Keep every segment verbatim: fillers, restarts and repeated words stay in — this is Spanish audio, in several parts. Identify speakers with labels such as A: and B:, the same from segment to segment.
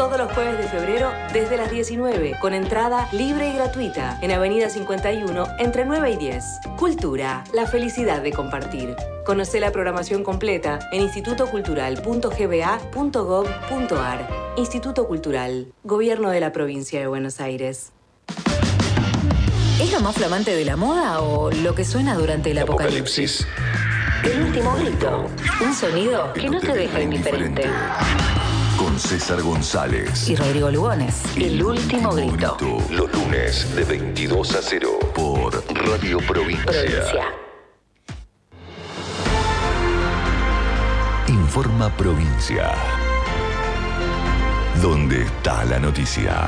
A: todos los jueves de febrero desde las diecinueve, con entrada libre y gratuita, en Avenida cincuenta y uno, entre nueve y diez. Cultura, la felicidad de compartir. Conoce la programación completa en instituto cultural punto g b a punto gov punto a r. Instituto Cultural, Gobierno de la Provincia de Buenos Aires.
B: ¿Es lo más flamante de la moda o lo que suena durante el apocalipsis?
A: El último grito. Un sonido que no te deja indiferente.
C: Con César González
B: y Rodrigo Lugones.
A: El último grito.
C: Los lunes de veintidós a cero por Radio Provincia.
A: Provincia.
C: Informa Provincia. ¿Dónde está la noticia?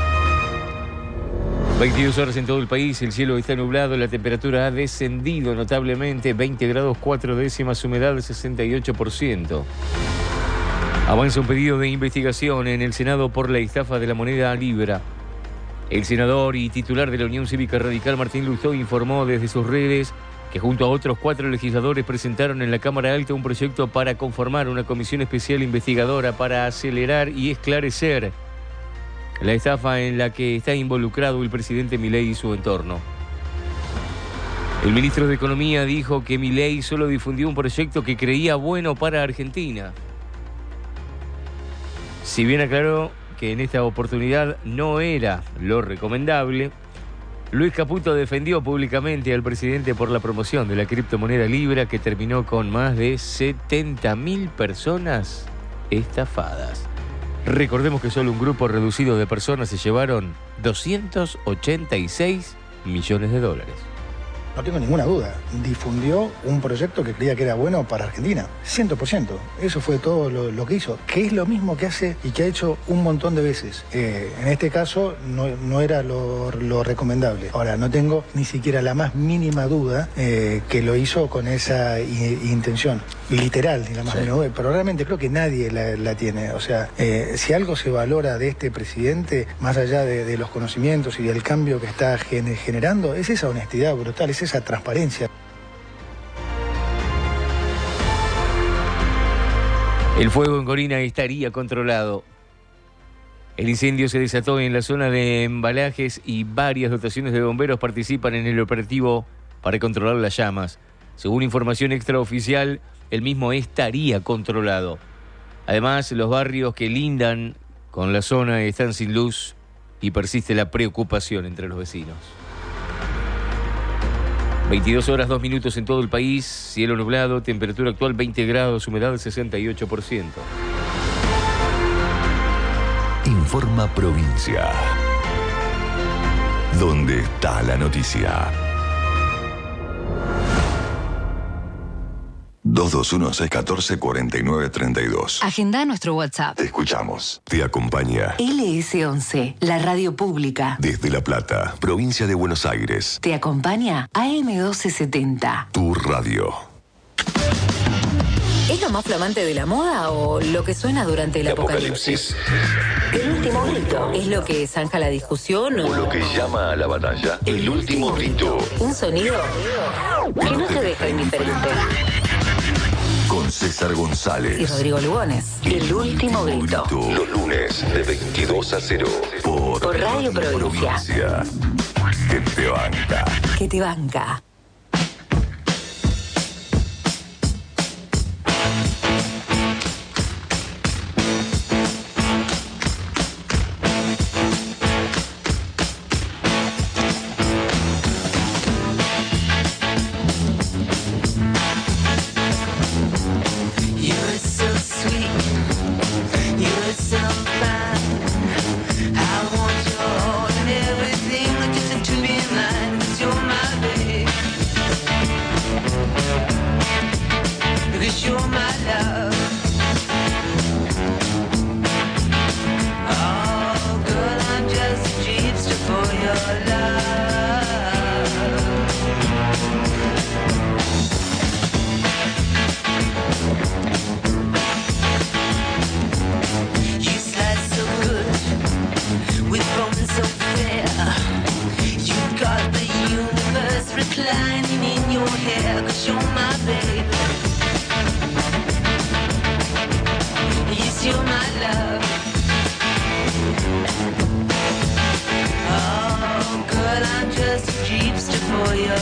D: veintidós horas en todo el país, el cielo está nublado, la temperatura ha descendido notablemente, veinte grados cuatro décimas, humedad sesenta y ocho por ciento. Avanza un pedido de investigación en el Senado por la estafa de la moneda Libra. El senador y titular de la Unión Cívica Radical, Martín Lustó, informó desde sus redes que junto a otros cuatro legisladores presentaron en la Cámara Alta un proyecto para conformar una comisión especial investigadora para acelerar y esclarecer la estafa en la que está involucrado el presidente Milei y su entorno. El ministro de Economía dijo que Milei solo difundió un proyecto que creía bueno para Argentina. Si bien aclaró que en esta oportunidad no era lo recomendable, Luis Caputo defendió públicamente al presidente por la promoción de la criptomoneda Libra, que terminó con más de setenta mil personas estafadas. Recordemos que solo un grupo reducido de personas se llevaron doscientos ochenta y seis millones de dólares.
E: No tengo ninguna duda, difundió un proyecto que creía que era bueno para Argentina, cien por ciento. Eso fue todo lo, lo que hizo, que es lo mismo que hace y que ha hecho un montón de veces. Eh, en este caso no, no era lo, lo recomendable. Ahora, no tengo ni siquiera la más mínima duda eh, que lo hizo con esa i- intención, literal, ni la más mínima duda, pero realmente creo que nadie la, la tiene. O sea, eh, si algo se valora de este presidente, más allá de, de los conocimientos y del cambio que está gen- generando, es esa honestidad brutal, es esa transparencia.
D: El fuego en Corina estaría controlado. El incendio se desató en la zona de embalajes y varias dotaciones de bomberos participan en el operativo para controlar las llamas. Según información extraoficial, el mismo estaría controlado. Además, los barrios que lindan con la zona están sin luz y persiste la preocupación entre los vecinos. veintidós horas, dos minutos en todo el país, cielo nublado, temperatura actual veinte grados, humedad sesenta y ocho por ciento.
C: Informa Provincia. ¿Dónde está la noticia? dos dos uno seis uno cuatro cuatro nueve tres dos.
B: Agenda nuestro WhatsApp.
C: Te escuchamos. Te acompaña
B: L S once, la radio pública.
C: desde La Plata, provincia de Buenos Aires.
B: Te acompaña A M doce setenta.
C: Tu radio.
B: ¿Es lo más flamante de la moda o lo que suena durante el apocalipsis?
A: El último grito.
B: ¿Es lo que zanja la discusión o
C: O lo que llama a la batalla el último grito.
B: un sonido
A: Que no te deja indiferente.
C: Con César
B: y
C: González.
B: Rodrigo Lugones?
A: El último grito.
C: Los lunes de veintidós a cero por,
A: Por Radio Provincia.
C: Provincia. Que te banca.
B: Que te banca.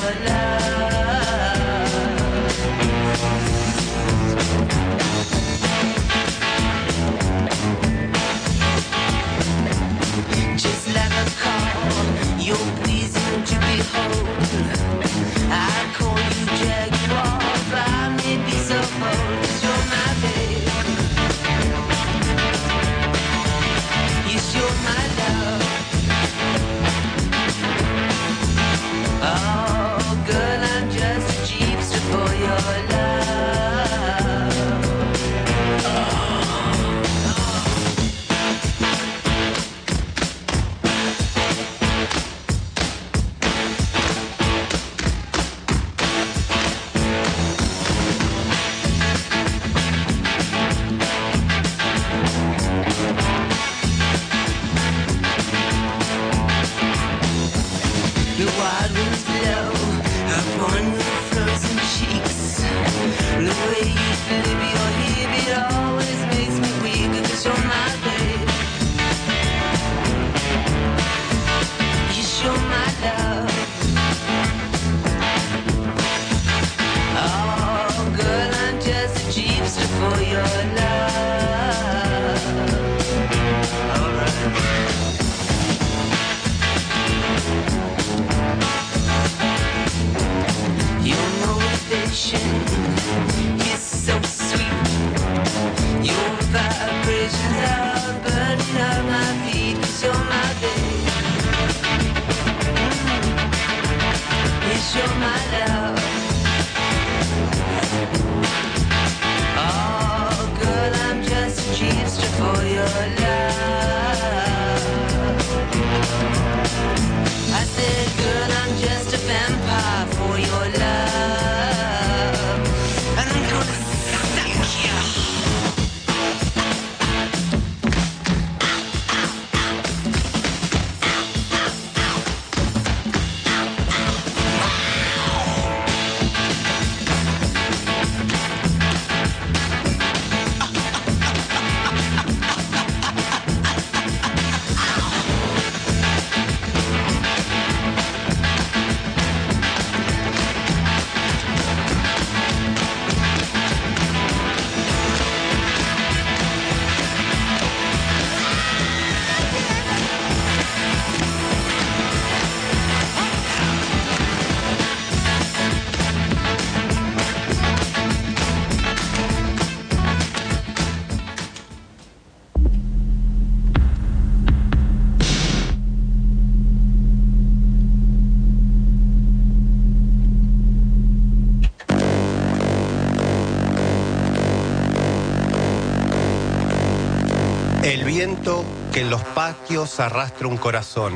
F: Viento que en los patios arrastra un corazón.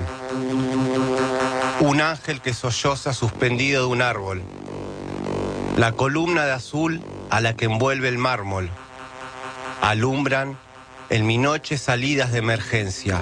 F: Un ángel que solloza suspendido de un árbol. La columna de azul a la que envuelve el mármol. Alumbran en mi noche salidas de emergencia.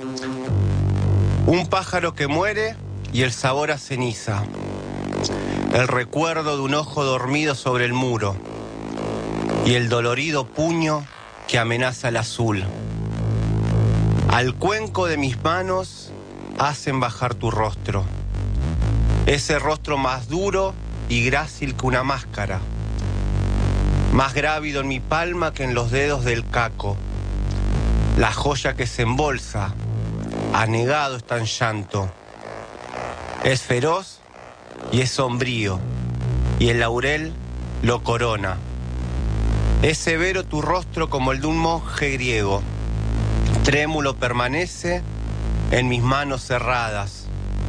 F: Un pájaro que muere y el sabor a ceniza. El recuerdo de un ojo dormido sobre el muro. Y el dolorido puño que amenaza el azul. Al cuenco de mis manos hacen bajar tu rostro. Ese rostro más duro y grácil que una máscara. Más grávido en mi palma que en los dedos del caco. La joya que se embolsa, anegado está en llanto. Es feroz y es sombrío, y el laurel lo corona. Es severo tu rostro como el de un monje griego. Trémulo permanece en mis manos cerradas.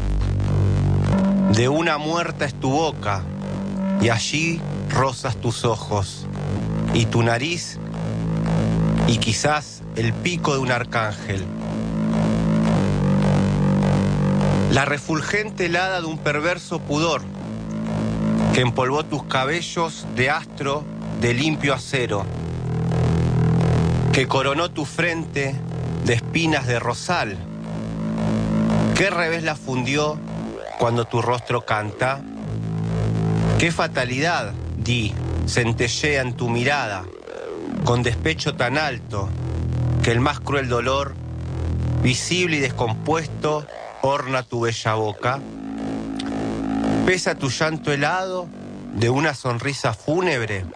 F: De una muerta es tu boca, y allí rozas tus ojos, y tu nariz, y quizás el pico de un arcángel. La refulgente helada de un perverso pudor, que empolvó tus cabellos de astro de limpio acero, que coronó tu frente de espinas de rosal. ¿Qué revés la fundió cuando tu rostro canta? ¿Qué fatalidad, di, centellea en tu mirada, con despecho tan alto que el más cruel dolor, visible y descompuesto, orna tu bella boca? ¿Pesa tu llanto helado de una sonrisa fúnebre?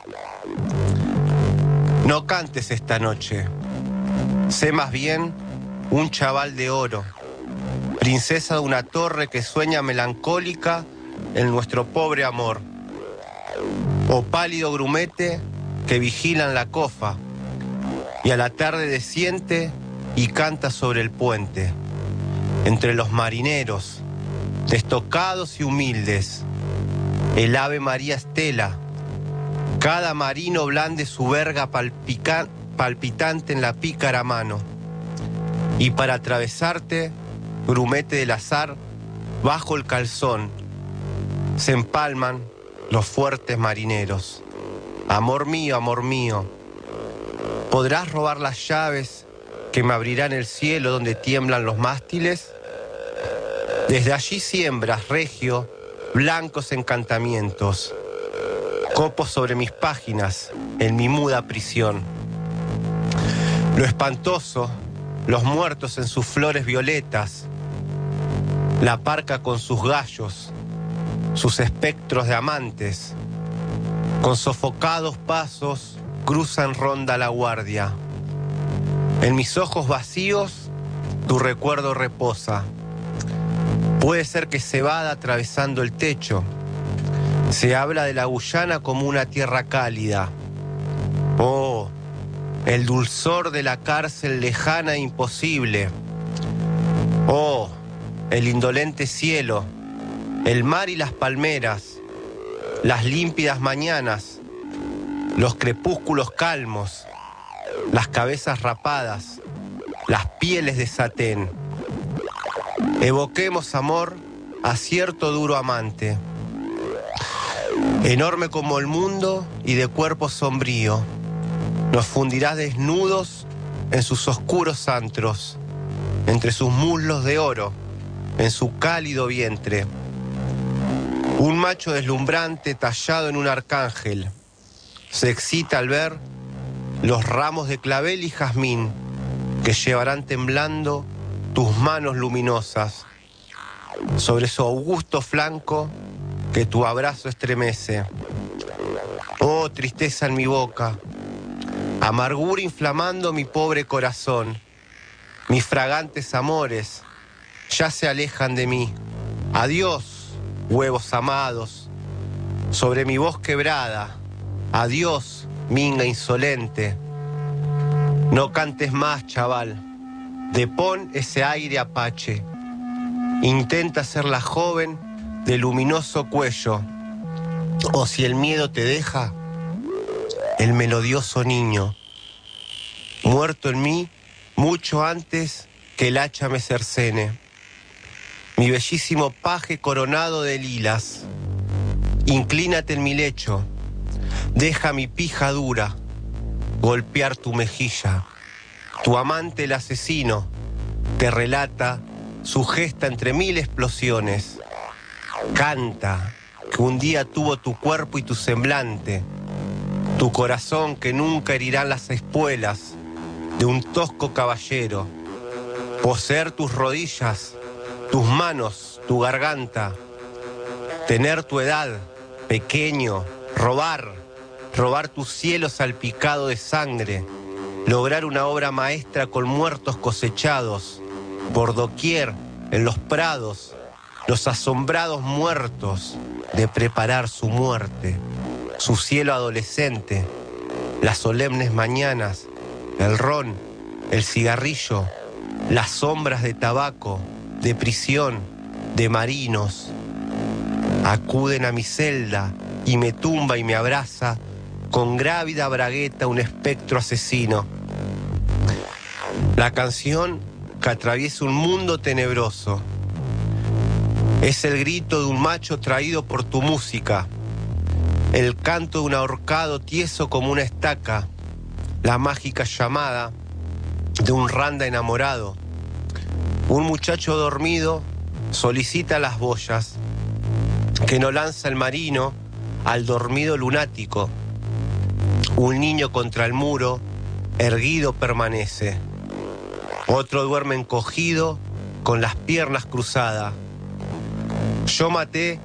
F: No cantes esta noche. Sé más bien un chaval de oro, princesa de una torre que sueña melancólica en nuestro pobre amor. O pálido grumete que vigila en la cofa y a la tarde desciende y canta sobre el puente, entre los marineros, destocados y humildes, el Ave María Estela. Cada marino blande su verga palpica, palpitante en la pícara mano. Y para atravesarte, grumete del azar, bajo el calzón, se empalman los fuertes marineros. Amor mío, amor mío, ¿podrás robar las llaves que me abrirán el cielo donde tiemblan los mástiles? Desde allí siembras, regio, blancos encantamientos, copos sobre mis páginas, en mi muda prisión. Lo espantoso, los muertos en sus flores violetas, la parca con sus gallos, sus espectros de amantes, con sofocados pasos cruzan ronda la guardia. En mis ojos vacíos tu recuerdo reposa. Puede ser que se vada atravesando el techo. Se habla de la Guyana como una tierra cálida. Oh, el dulzor de la cárcel lejana e imposible. Oh, el indolente cielo, el mar y las palmeras, las límpidas mañanas, los crepúsculos calmos, las cabezas rapadas, las pieles de satén. Evoquemos, amor, a cierto duro amante, enorme como el mundo y de cuerpo sombrío. Nos fundirás desnudos en sus oscuros antros, entre sus muslos de oro, en su cálido vientre. Un macho deslumbrante tallado en un arcángel se excita al ver los ramos de clavel y jazmín que llevarán temblando tus manos luminosas sobre su augusto flanco que tu abrazo estremece. Oh, tristeza en mi boca, amargura inflamando mi pobre corazón. Mis fragantes amores ya se alejan de mí. Adiós, huevos amados, sobre mi voz quebrada. Adiós, minga insolente. No cantes más, chaval. Depón ese aire apache. Intenta ser la joven de luminoso cuello. O si el miedo te deja, el melodioso niño, muerto en mí mucho antes que el hacha me cercene. Mi bellísimo paje coronado de lilas, inclínate en mi lecho, deja mi pija dura golpear tu mejilla. Tu amante el asesino te relata su gesta entre mil explosiones. Canta que un día tuvo tu cuerpo y tu semblante, tu corazón que nunca herirán las espuelas de un tosco caballero. Poseer tus rodillas, tus manos, tu garganta, tener tu edad, pequeño, robar, robar tu cielo salpicado de sangre, lograr una obra maestra con muertos cosechados, por doquier, en los prados, los asombrados muertos de preparar su muerte, su cielo adolescente, las solemnes mañanas, el ron, el cigarrillo, las sombras de tabaco, de prisión, de marinos. Acuden a mi celda y me tumba y me abraza con grávida bragueta un espectro asesino. La canción que atraviesa un mundo tenebroso es el grito de un macho traído por tu música, el canto de un ahorcado tieso como una estaca, la mágica llamada de un randa enamorado. Un muchacho dormido solicita las boyas que no lanza el marino al dormido lunático. Un niño contra el muro, erguido permanece. Otro duerme encogido, con las piernas cruzadas. Yo maté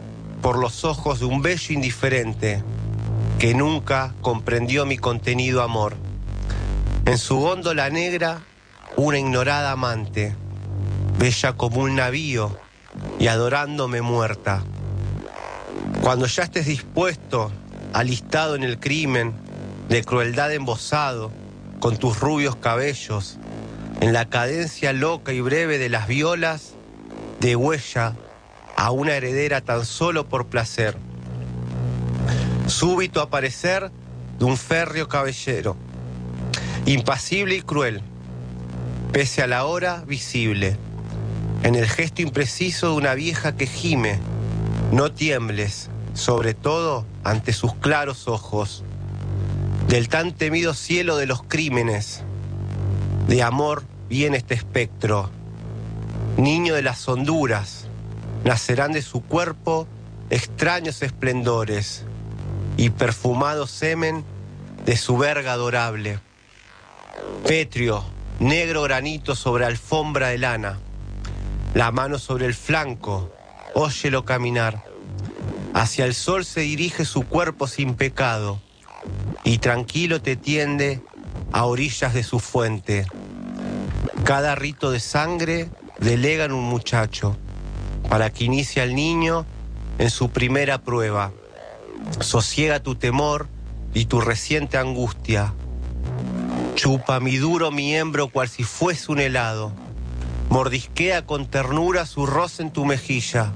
F: por los ojos de un bello indiferente que nunca comprendió mi contenido amor. En su góndola negra, una ignorada amante, bella como un navío y adorándome muerta. Cuando ya estés dispuesto, alistado en el crimen, de crueldad embosado, con tus rubios cabellos, en la cadencia loca y breve de las violas, de huella a una heredera tan solo por placer. Súbito aparecer de un férreo caballero, impasible y cruel, pese a la hora visible, en el gesto impreciso de una vieja que gime. No tiembles, sobre todo ante sus claros ojos, del tan temido cielo de los crímenes. De amor viene este espectro, niño de las Honduras, nacerán de su cuerpo extraños esplendores y perfumado semen de su verga adorable. Pétreo, negro granito sobre alfombra de lana, la mano sobre el flanco, óyelo caminar. Hacia el sol se dirige su cuerpo sin pecado y tranquilo te tiende a orillas de su fuente. Cada rito de sangre delega en un muchacho para que inicie al niño en su primera prueba. Sosiega tu temor y tu reciente angustia. Chupa mi duro miembro cual si fuese un helado. Mordisquea con ternura su roce en tu mejilla.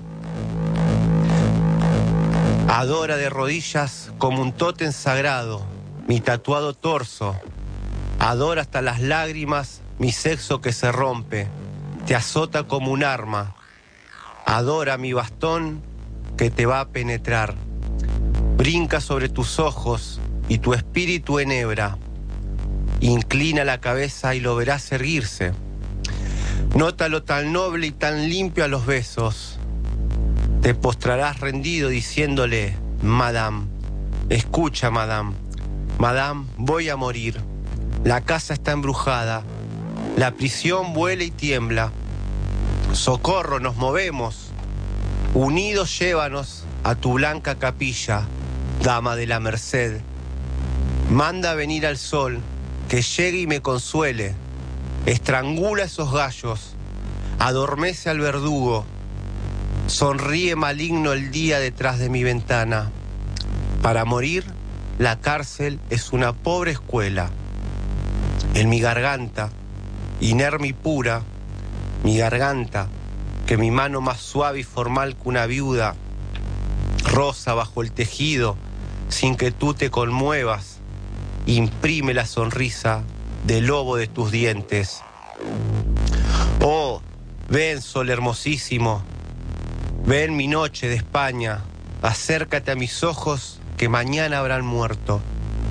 F: Adora de rodillas como un tótem sagrado mi tatuado torso. Adora hasta las lágrimas mi sexo que se rompe. Te azota como un arma. Adora mi bastón que te va a penetrar. Brinca sobre tus ojos y tu espíritu enhebra. Inclina la cabeza y lo verás erguirse. Nótalo tan noble y tan limpio a los besos. Te postrarás rendido diciéndole: Madame, escucha, Madame. Madame, voy a morir. La casa está embrujada. La prisión vuela y tiembla. Socorro, nos movemos. Unidos llévanos a tu blanca capilla, dama de la merced. Manda venir al sol, que llegue y me consuele. Estrangula esos gallos, adormece al verdugo. Sonríe maligno el día detrás de mi ventana. Para morir, la cárcel es una pobre escuela. En mi garganta, inerme y pura, mi garganta, que mi mano más suave y formal que una viuda, rosa bajo el tejido, sin que tú te conmuevas, imprime la sonrisa del lobo de tus dientes. Oh, ven, sol hermosísimo, ven mi noche de España, acércate a mis ojos que mañana habrán muerto.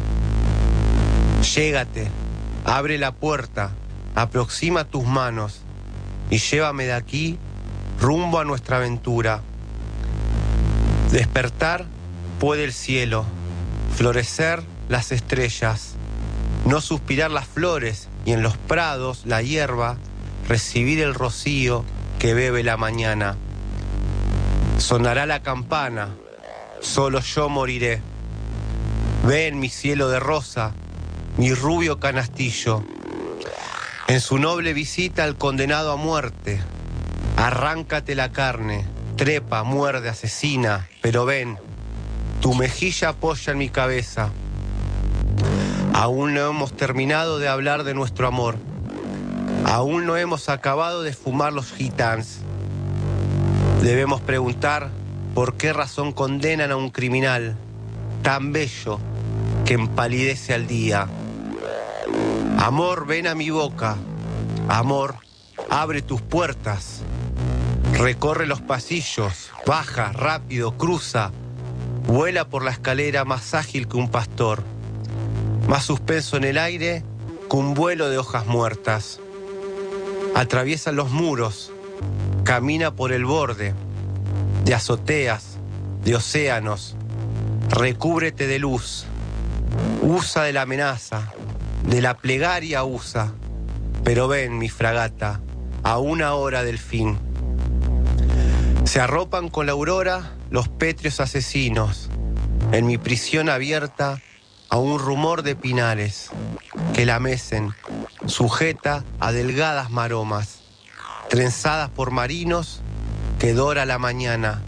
F: Llégate, abre la puerta, aproxima tus manos y llévame de aquí rumbo a nuestra aventura. Despertar puede el cielo, florecer las estrellas, no suspirar las flores y en los prados la hierba recibir el rocío que bebe la mañana. Sonará la campana, solo yo moriré. Ven mi cielo de rosa, mi rubio canastillo. En su noble visita al condenado a muerte, arráncate la carne, trepa, muerde, asesina, pero ven, tu mejilla apoya en mi cabeza. Aún no hemos terminado de hablar de nuestro amor. Aún no hemos acabado de fumar los gitans. Debemos preguntar por qué razón condenan a un criminal tan bello que empalidece al día. Amor, ven a mi boca. Amor, abre tus puertas. Recorre los pasillos, baja, rápido, cruza. Vuela por la escalera más ágil que un pastor. Más suspenso en el aire que un vuelo de hojas muertas. Atraviesa los muros, camina por el borde, de azoteas, de océanos. Recúbrete de luz, usa de la amenaza, de la plegaria usa. Pero ven, mi fragata, a una hora del fin. Se arropan con la aurora los pétreos asesinos. En mi prisión abierta a un rumor de pinares que la mecen, sujeta a delgadas maromas, trenzadas por marinos que dora la mañana.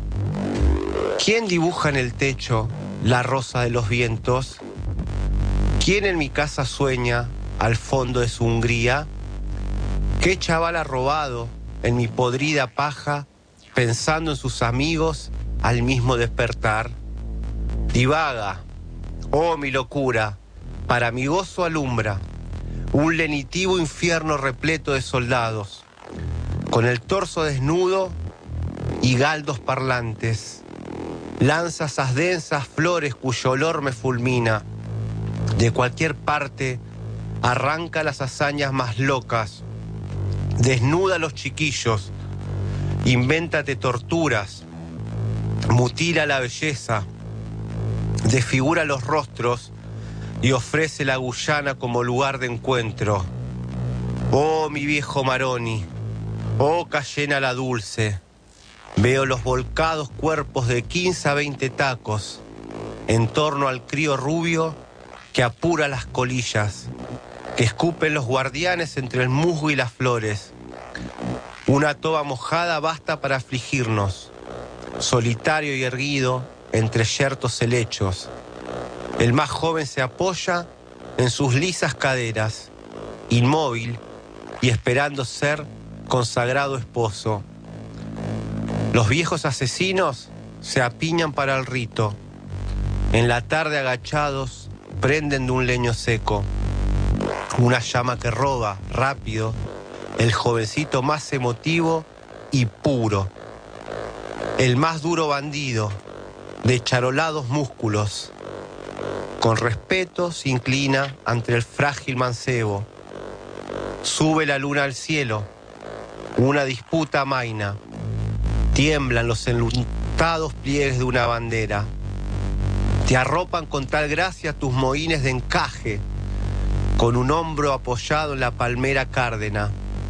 F: ¿Quién dibuja en el techo la rosa de los vientos? ¿Quién en mi casa sueña al fondo de su Hungría? ¿Qué chaval ha robado en mi podrida paja pensando en sus amigos al mismo despertar? Divaga, oh mi locura, para mi gozo alumbra un lenitivo infierno repleto de soldados, con el torso desnudo y galdos parlantes, lanza esas densas flores cuyo olor me fulmina. De cualquier parte arranca las hazañas más locas, desnuda a los chiquillos, invéntate torturas, mutila la belleza, desfigura los rostros y ofrece la Guyana como lugar de encuentro. Oh, mi viejo Maroni, oh, Cayena la dulce, veo los volcados cuerpos de quince a veinte tacos en torno al crío rubio que apura las colillas, que escupen los guardianes entre el musgo y las flores. Una toba mojada basta para afligirnos, solitario y erguido entre yertos helechos. El más joven se apoya en sus lisas caderas, inmóvil y esperando ser consagrado esposo. Los viejos asesinos se apiñan para el rito. En la tarde agachados prenden de un leño seco una llama que roba rápido el jovencito más emotivo y puro, el más duro bandido de charolados músculos. Con respeto se inclina ante el frágil mancebo. Sube la luna al cielo, una disputa amaina. Tiemblan los enlutados pliegues de una bandera. Te arropan con tal gracia tus mohines de encaje, con un hombro apoyado en la palmera cárdena.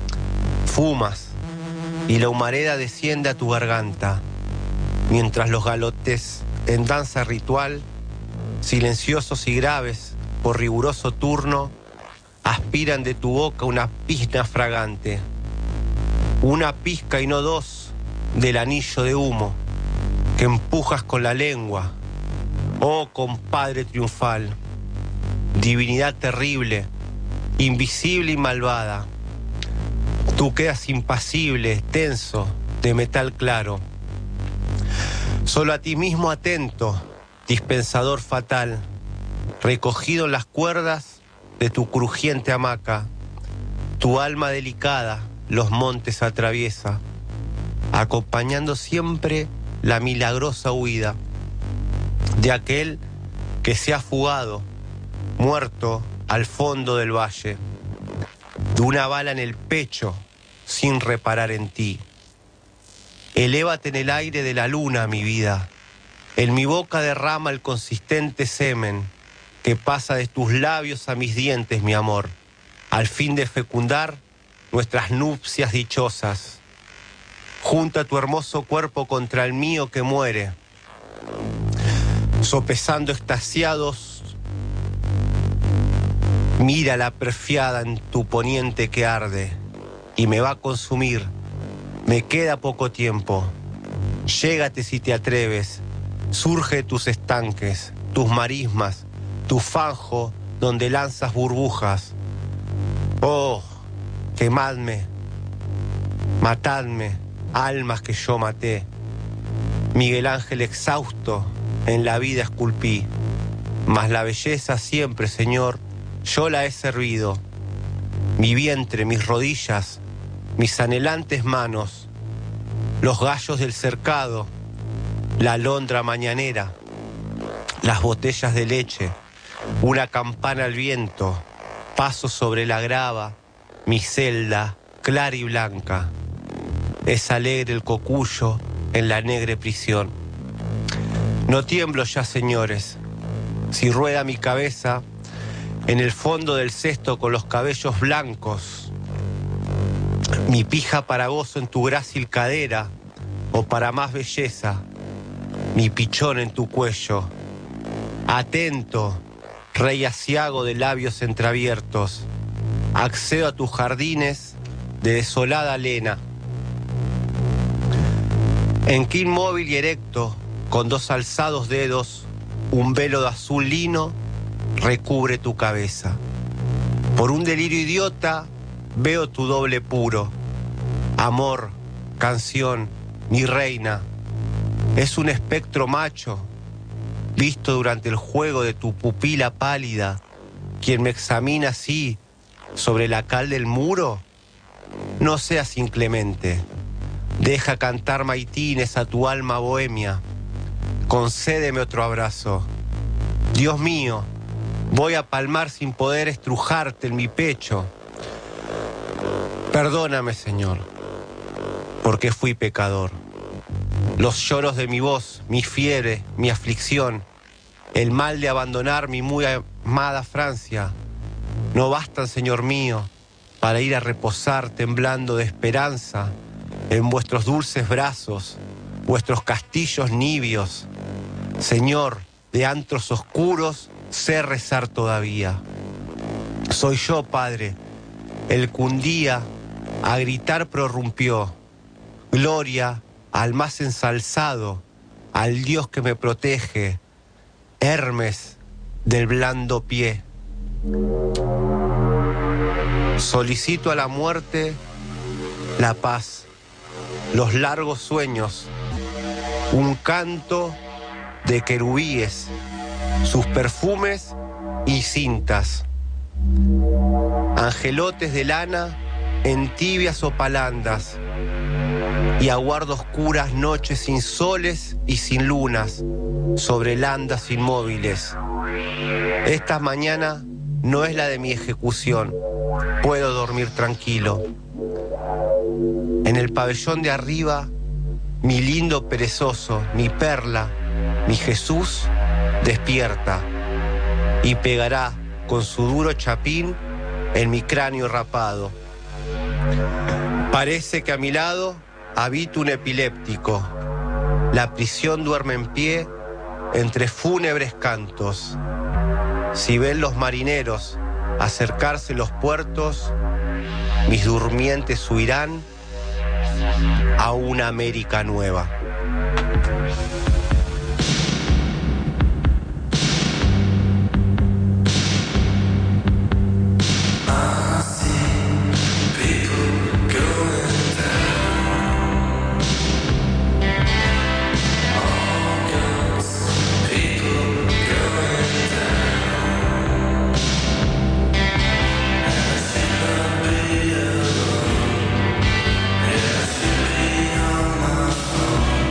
F: Fumas y la humareda desciende a tu garganta, mientras los galotes en danza ritual, silenciosos y graves por riguroso turno, aspiran de tu boca una pizna fragante, una pizca y no dos del anillo de humo que empujas con la lengua. Oh, compadre triunfal, divinidad terrible, invisible y malvada, tú quedas impasible, tenso, de metal claro. Solo a ti mismo atento, dispensador fatal, recogido en las cuerdas de tu crujiente hamaca, tu alma delicada los montes atraviesa, acompañando siempre la milagrosa huida de aquel que se ha fugado, muerto al fondo del valle, de una bala en el pecho sin reparar en ti. Elévate en el aire de la luna, mi vida. En mi boca derrama el consistente semen que pasa de tus labios a mis dientes, mi amor, al fin de fecundar nuestras nupcias dichosas. Junta tu hermoso cuerpo contra el mío que muere, sopesando extasiados, mira la perfiada en tu poniente que arde y me va a consumir. Me queda poco tiempo. Llégate si te atreves. Surge de tus estanques, tus marismas, tu fanjo donde lanzas burbujas. Oh, quemadme, matadme, almas que yo maté. Miguel Ángel exhausto en la vida esculpí, mas la belleza siempre, Señor, yo la he servido. Mi vientre, mis rodillas, mis anhelantes manos, los gallos del cercado, la alondra mañanera, las botellas de leche, una campana al viento, paso sobre la grava, mi celda clara y blanca. Es alegre el cocuyo en la negra prisión. No tiemblo ya, señores, si rueda mi cabeza en el fondo del cesto con los cabellos blancos, mi pija para gozo en tu grácil cadera, o para más belleza, mi pichón en tu cuello. Atento, rey asiago de labios entreabiertos, accedo a tus jardines de desolada lena. En que inmóvil y erecto, con dos alzados dedos, un velo de azul lino recubre tu cabeza. Por un delirio idiota veo tu doble puro. Amor, canción, mi reina, es un espectro macho, visto durante el juego de tu pupila pálida, quien me examina así sobre la cal del muro. No seas inclemente, deja cantar maitines a tu alma bohemia, concédeme otro abrazo. Dios mío, voy a palmar sin poder estrujarte en mi pecho. Perdóname, Señor, porque fui pecador. Los lloros de mi voz, mi fiebre, mi aflicción, el mal de abandonar mi muy amada Francia, no bastan, Señor mío, para ir a reposar temblando de esperanza en vuestros dulces brazos, vuestros castillos nibios. Señor, de antros oscuros sé rezar todavía. Soy yo, Padre, el que un día a gritar prorrumpió. Gloria al más ensalzado, al Dios que me protege, Hermes del blando pie. Solicito a la muerte la paz, los largos sueños, un canto de querubíes, sus perfumes y cintas, angelotes de lana en tibias opalandas, y aguardo oscuras noches sin soles y sin lunas sobre landas inmóviles. Esta mañana no es la de mi ejecución, puedo dormir tranquilo. En el pabellón de arriba, mi lindo perezoso, mi perla, mi Jesús, despierta y pegará con su duro chapín en mi cráneo rapado. Parece que a mi lado habita un epiléptico. La prisión duerme en pie entre fúnebres cantos. Si ven los marineros acercarse los puertos, mis durmientes huirán a una América nueva.
G: Oh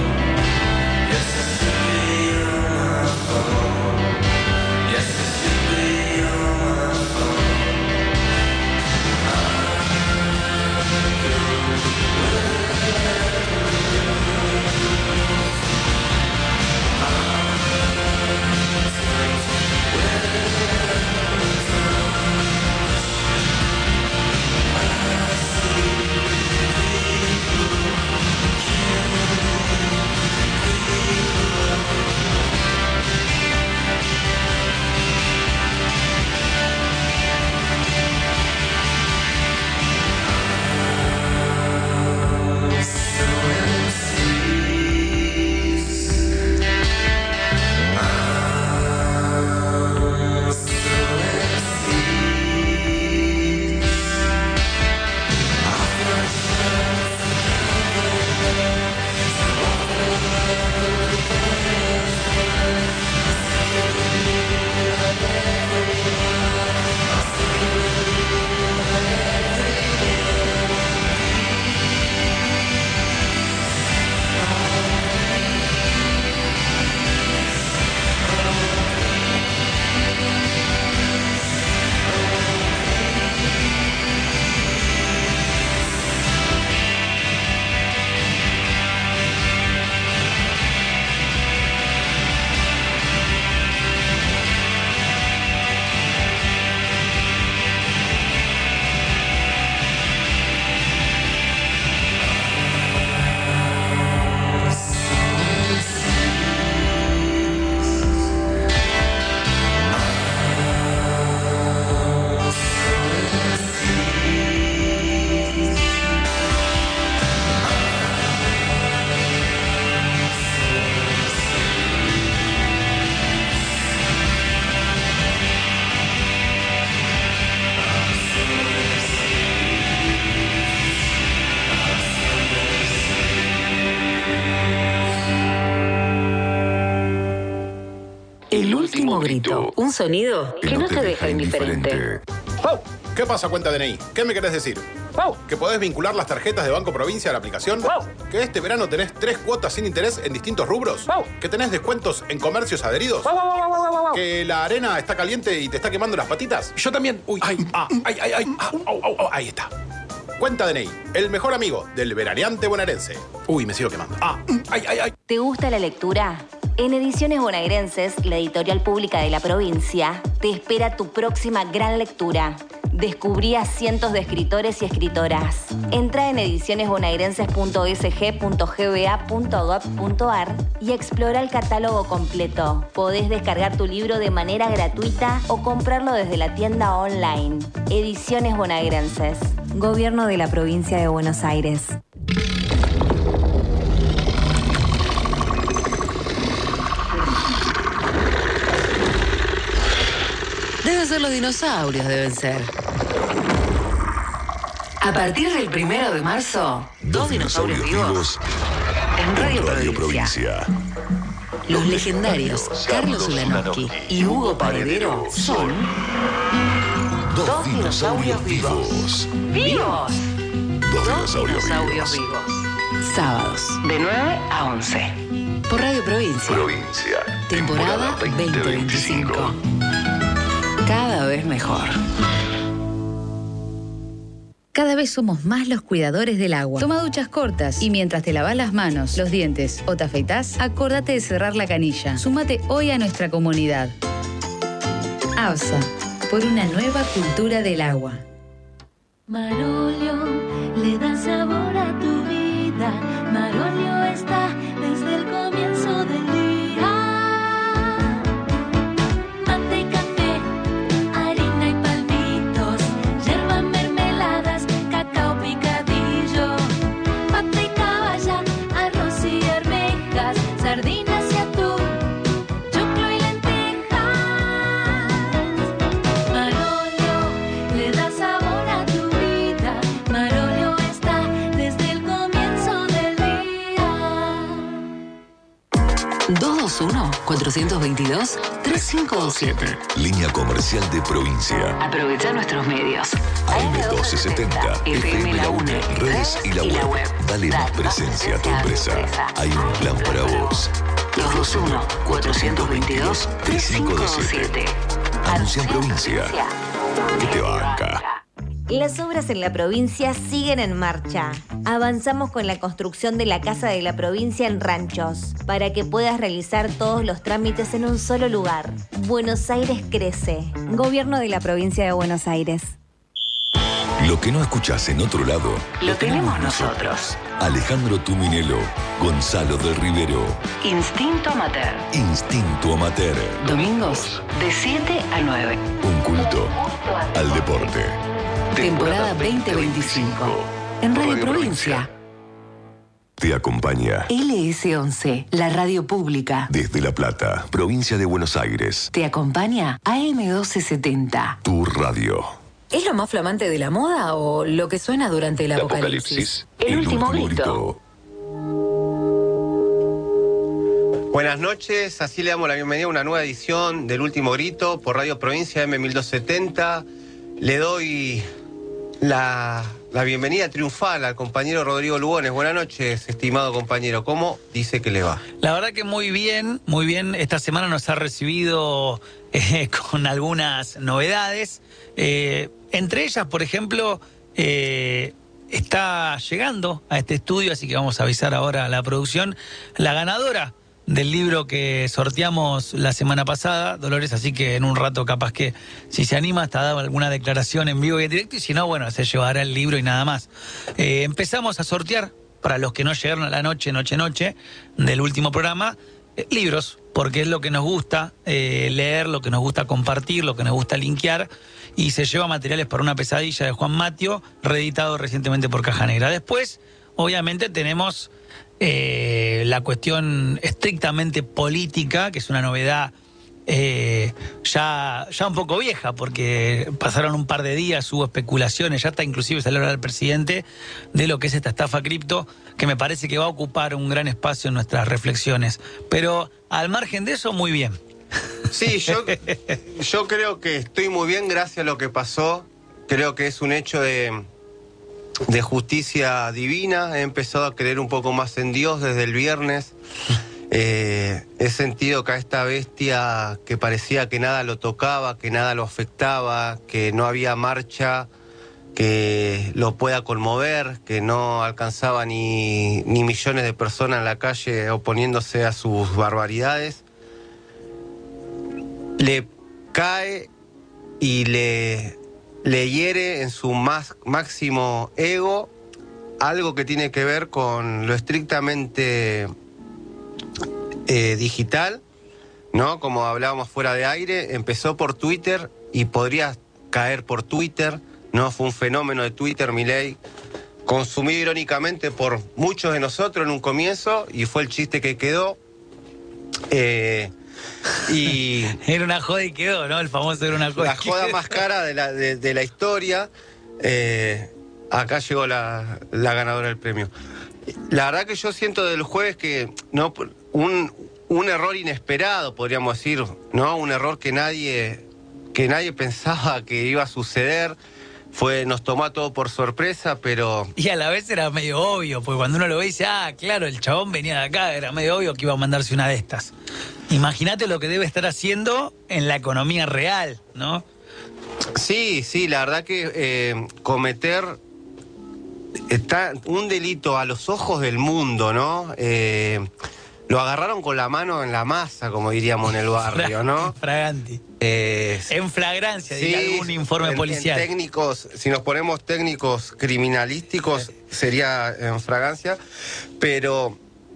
B: último grito. Un sonido que no te deja indiferente.
G: ¡Pau! ¿Qué pasa, cuenta D N I? ¿Qué me querés decir? ¡Pau! ¿Que podés vincular las tarjetas de Banco Provincia a la aplicación? ¡Pau! ¿Que este verano tenés tres cuotas sin interés en distintos rubros? ¡Pau! ¿Que tenés descuentos en comercios adheridos? ¡Pau, pau, pau, pau, pau! ¿Que la arena está caliente y te está quemando las patitas?
H: Yo también.
G: Uy, ay, ah, ay, ay, ay, ah, au, au, au, ahí está. Cuenta D N I, el mejor amigo del veraneante bonaerense. Uy, me sigo quemando. Ah, ay, ay, ay.
I: ¿Te gusta la lectura? En Ediciones Bonaerenses, la editorial pública de la provincia, te espera tu próxima gran lectura. Descubrí a cientos de escritores y escritoras. Entra en ediciones bonaerenses punto s g punto g b a punto gov punto a r y explora el catálogo completo. Podés descargar tu libro de manera gratuita o comprarlo desde la tienda online. Ediciones Bonaerenses. Gobierno de la Provincia de Buenos Aires.
B: Deben ser los dinosaurios, deben ser. A partir del primero de marzo, dos dinosaurios vivos en Radio, Radio Provincia. Provincia. Los legendarios Carlos Ulanowski y Hugo Paredero son
C: Dos,
B: dos dinosaurios, dinosaurios vivos. ¡Vivos!
C: Dos,
B: dos
C: dinosaurios,
B: dinosaurios
C: vivos.
B: vivos. Sábados, de nueve a once. Por Radio Provincia.
C: Provincia.
B: Temporada, temporada veinte veinticinco. Cada vez mejor.
J: Cada vez somos más los cuidadores del agua. Toma duchas cortas y mientras te lavas las manos, los dientes o te afeitás, acordate de cerrar la canilla. Súmate hoy a nuestra comunidad. ABSA, por una nueva cultura del agua.
K: Marolio le da sabor a tu vida. Marolio está desde el comienzo del día. Mate y café, harina y palmitos, yerba, mermeladas, cacao picadillo, pata y caballa, arroz y arvejas, sardinas y atún, choclo y lentejas. Marolio le da sabor a tu vida. Marolio está desde el comienzo del día.
B: dos dos uno, cuatro dos dos, tres cinco dos siete.
C: Línea comercial de provincia.
B: Aprovecha nuestros medios.
C: A M doce setenta, F M La UNE, redes y la web. Dale más presencia a tu empresa. Hay un plan para vos.
B: dos dos uno, cuatro dos dos, tres cinco dos siete.
C: Anuncia en provincia. Que te banca.
I: Las obras en la provincia siguen en marcha. Avanzamos con la construcción de la Casa de la Provincia en Ranchos, para que puedas realizar todos los trámites en un solo lugar. Buenos Aires crece. Gobierno de la Provincia de Buenos Aires.
C: Lo que no escuchás en otro lado,
B: lo tenemos nosotros.
C: Alejandro Tuminelo, Gonzalo del Rivero.
B: Instinto Amateur.
C: Instinto Amateur.
B: Domingos de siete a nueve.
C: Un culto al deporte.
B: Temporada veinte veinticinco. En Radio, Radio Provincia. Provincia.
C: Te acompaña
B: L S once, la radio pública.
C: Desde La Plata, provincia de Buenos Aires.
B: Te acompaña A M doce setenta.
C: Tu radio.
B: ¿Es lo más flamante de la moda o lo que suena durante el, el apocalipsis? apocalipsis? El, el último, último grito.
F: grito. Buenas noches, así le damos la bienvenida a una nueva edición del Último Grito por Radio Provincia M mil doscientos setenta. Le doy la, la bienvenida triunfal al compañero Rodrigo Lugones. Buenas noches, estimado compañero. ¿Cómo dice que le va?
H: La verdad que muy bien, muy bien. Esta semana nos ha recibido eh, con algunas novedades. Eh, entre ellas, por ejemplo, eh, está llegando a este estudio, así que vamos a avisar ahora a la producción, la ganadora del libro que sorteamos la semana pasada, Dolores, así que en un rato capaz que si se anima hasta dar alguna declaración en vivo y en directo, y si no, bueno, se llevará el libro y nada más. Eh, empezamos a sortear, para los que no llegaron a la noche, noche, noche del último programa, eh, libros, porque es lo que nos gusta eh, leer, lo que nos gusta compartir, lo que nos gusta linkear, y se lleva Materiales para una pesadilla de Juan Matio, reeditado recientemente por Caja Negra. Después, obviamente, tenemos Eh, la cuestión estrictamente política, que es una novedad eh, ya, ya un poco vieja, porque pasaron un par de días, hubo especulaciones, ya está inclusive salió ahora el presidente de lo que es esta estafa cripto, que me parece que va a ocupar un gran espacio en nuestras reflexiones. Pero al margen de eso, muy bien.
F: Sí, yo, yo creo que estoy muy bien gracias a lo que pasó. Creo que es un hecho de, de justicia divina. He empezado a creer un poco más en Dios desde el viernes. Eh, he sentido que a esta bestia que parecía que nada lo tocaba, que nada lo afectaba, que no había marcha que lo pueda conmover, que no alcanzaba ni, ni millones de personas en la calle oponiéndose a sus barbaridades, le cae y le, le hiere en su más, máximo ego algo que tiene que ver con lo estrictamente eh, digital, ¿no? Como hablábamos fuera de aire, empezó por Twitter y podría caer por Twitter. No, fue un fenómeno de Twitter, Milei, consumido irónicamente por muchos de nosotros en un comienzo, y fue el chiste que quedó. Eh, y
H: era una joda y quedó, ¿no? El famoso era una joda.
F: La joda más cara de la, de, de la historia. Eh, acá llegó la, la ganadora del premio. La verdad que yo siento del jueves que no un, un error inesperado, podríamos decir, ¿no? Un error que nadie, que nadie pensaba que iba a suceder. Fue, nos tomó a todo por sorpresa, pero...
H: Y a la vez era medio obvio, porque cuando uno lo ve dice, ah, claro, el chabón venía de acá, era medio obvio que iba a mandarse una de estas. Imagínate lo que debe estar haciendo en la economía real, ¿no?
F: Sí, sí, la verdad que eh, cometer está un delito a los ojos del mundo, ¿no? Eh, lo agarraron con la mano en la masa, como diríamos en el barrio, ¿no?
H: Fraganti.
F: Eh,
H: en flagrancia,
F: sí,
H: diría algún informe
F: en,
H: policial.
F: En técnicos, si nos ponemos técnicos criminalísticos, sería en fragancia. Pero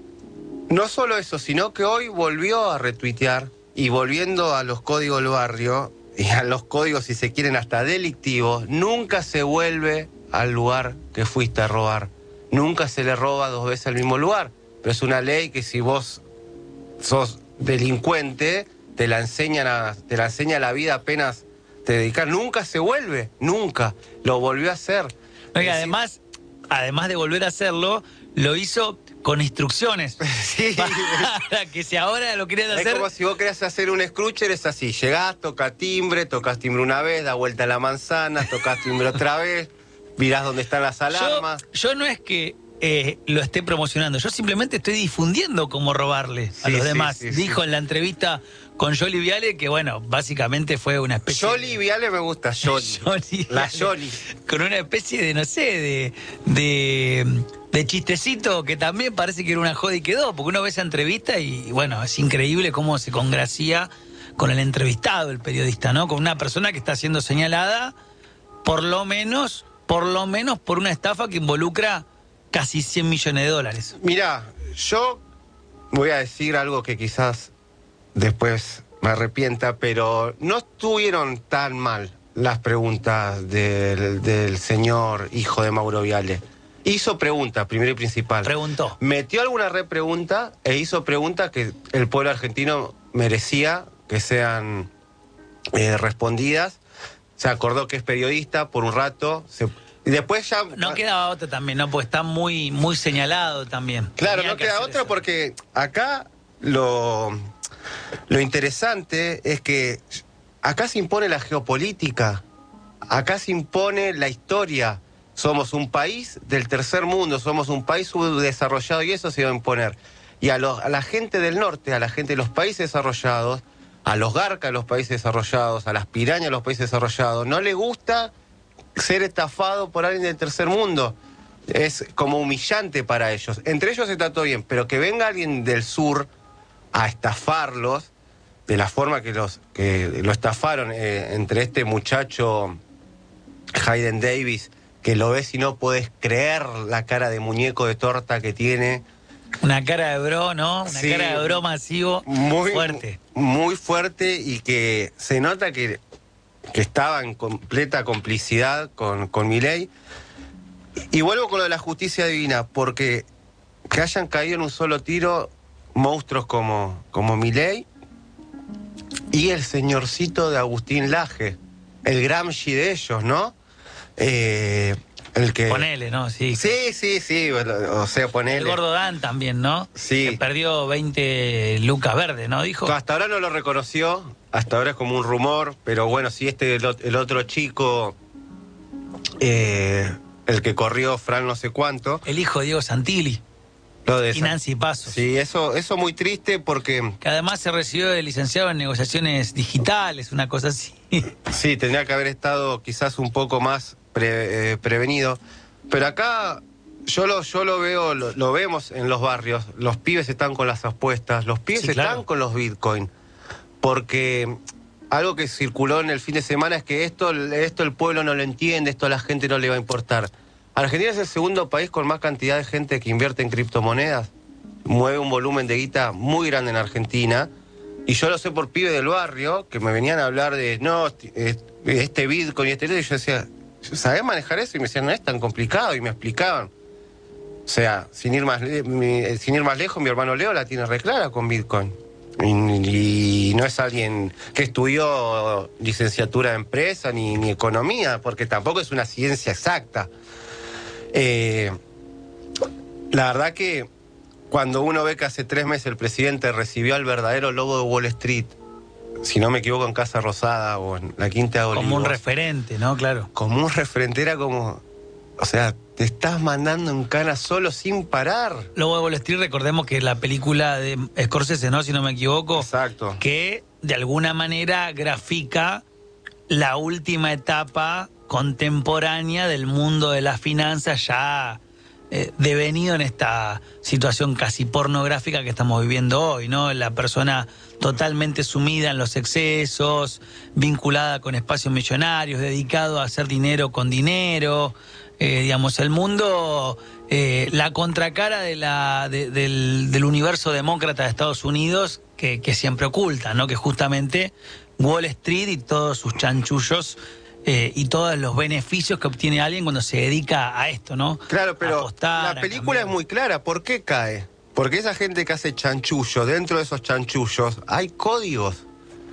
F: no solo eso, sino que hoy volvió a retuitear, y volviendo a los códigos del barrio, y a los códigos, si se quieren, hasta delictivos, nunca se vuelve al lugar que fuiste a robar. Nunca se le roba dos veces al mismo lugar. Pero es una ley que si vos sos delincuente, te la enseñan a, te la enseña la vida apenas te dedicas. Nunca se vuelve, nunca. Lo volvió a hacer.
H: Oiga, además, además de volver a hacerlo, lo hizo con instrucciones.
F: Sí.
H: Para que si ahora lo querés hacer...
F: Es como si vos querés hacer un scrutcher, es así. Llegás, tocas timbre, tocas timbre una vez, da vuelta a la manzana, tocas timbre otra vez, mirás dónde están las alarmas.
H: Yo, yo no es que eh, lo esté promocionando, yo simplemente estoy difundiendo cómo robarle a
F: Sí,
H: los
F: sí,
H: demás.
F: sí,
H: Dijo
F: sí.
H: en la entrevista con Jolly Viale que, bueno, básicamente fue una especie...
F: Jolly Viale me gusta, Jolly.
H: Jolly
F: La
H: Viale.
F: Jolly.
H: Con una especie de, no sé, de, de, de chistecito que también parece que era una joda y quedó, porque uno ve esa entrevista y, bueno, es increíble cómo se congracia con el entrevistado, el periodista, ¿no? Con una persona que está siendo señalada, por lo menos, por lo menos por una estafa que involucra casi cien millones de dólares.
F: Mirá, yo voy a decir algo que quizás después me arrepienta, pero no estuvieron tan mal las preguntas del, del señor hijo de Mauro Viale. Hizo preguntas, primero y principal.
H: Preguntó.
F: Metió alguna repregunta e hizo preguntas que el pueblo argentino merecía que sean eh, respondidas. Se acordó que es periodista por un rato. Se, y después ya...
H: No quedaba otra también, ¿no? Porque está muy, muy señalado también.
F: Claro,
H: Tenía
F: no
H: que
F: queda
H: hacer
F: otra
H: eso.
F: porque acá lo, lo interesante es que acá se impone la geopolítica, acá se impone la historia. Somos un país del tercer mundo, somos un país subdesarrollado y eso se va a imponer. Y a, los, a la gente del norte, a la gente de los países desarrollados, a los garcas de los países desarrollados, a las pirañas de los países desarrollados, no les gusta ser estafado por alguien del tercer mundo. Es como humillante para ellos. Entre ellos está todo bien, pero que venga alguien del sur a estafarlos de la forma que, los, que lo estafaron eh, entre este muchacho Hayden Davis, que lo ves y no podés creer la cara de muñeco de torta que tiene.
H: Una cara de bro, ¿no? Una
F: Sí,
H: cara de bro masivo,
F: muy
H: fuerte.
F: Muy fuerte y que se nota que, que estaba en completa complicidad con, con Milei. Y vuelvo con lo de la justicia divina, porque que hayan caído en un solo tiro monstruos como, como Milei y el señorcito de Agustín Laje, el Gramsci de ellos, ¿no? Eh, el que...
H: Ponele, ¿no? Sí.
F: Sí, sí, sí, o sea, ponele.
H: El gordo Dan también, ¿no?
F: Sí.
H: Que perdió veinte lucas verdes, ¿no? Dijo.
F: Hasta ahora no lo reconoció. hasta ahora es como un rumor, pero bueno, si este, el, el otro chico, eh, el que corrió Fran no sé cuánto.
H: El hijo de Diego Santilli.
F: Lo de
H: y Nancy Pasos.
F: Sí, eso eso muy triste porque...
H: Que además se recibió de licenciado en negociaciones digitales, una cosa así.
F: Sí, tendría que haber estado quizás un poco más pre, eh, prevenido. Pero acá yo lo, yo lo veo, lo, lo vemos en los barrios. Los pibes están con las apuestas, los pibes
H: Sí,
F: están
H: claro.
F: con los Bitcoin. Porque algo que circuló en el fin de semana es que esto, esto el pueblo no lo entiende, esto a la gente no le va a importar. Argentina es el segundo país con más cantidad de gente que invierte en criptomonedas. Mueve un volumen de guita muy grande en Argentina. Y yo lo sé por pibes del barrio que me venían a hablar de, no, este Bitcoin y este... Y yo decía, ¿sabés manejar eso? Y me decían, no es tan complicado. Y me explicaban. O sea, sin ir más, mi, sin ir más lejos, mi hermano Leo la tiene re clara con Bitcoin. Y, y no es alguien que estudió licenciatura de empresa ni, ni economía, porque tampoco es una ciencia exacta. Eh, la verdad que cuando uno ve que hace tres meses el presidente recibió al verdadero lobo de Wall Street, si no me equivoco en Casa Rosada o en la Quinta de Olivos,
H: Como un referente, ¿no? Claro.
F: Como un referente, era como, o sea, te estás mandando en cana solo sin parar.
H: Lobo de Wall Street, recordemos que la película de Scorsese, ¿no? Si no me equivoco.
F: Exacto.
H: Que de alguna manera grafica la última etapa contemporánea del mundo de las finanzas ya eh, devenido en esta situación casi pornográfica que estamos viviendo hoy, ¿no? La persona totalmente sumida en los excesos, vinculada con espacios millonarios, dedicado a hacer dinero con dinero, eh, digamos, el mundo, eh, la contracara de la, de, del, del universo demócrata de Estados Unidos que, que siempre oculta, ¿no? Que justamente Wall Street y todos sus chanchullos Eh, y todos los beneficios que obtiene alguien cuando se dedica a esto, ¿no?
F: Claro, pero
H: Apostar,
F: la película es muy clara. ¿Por qué cae? Porque esa gente que hace chanchullo, dentro de esos chanchullos hay códigos.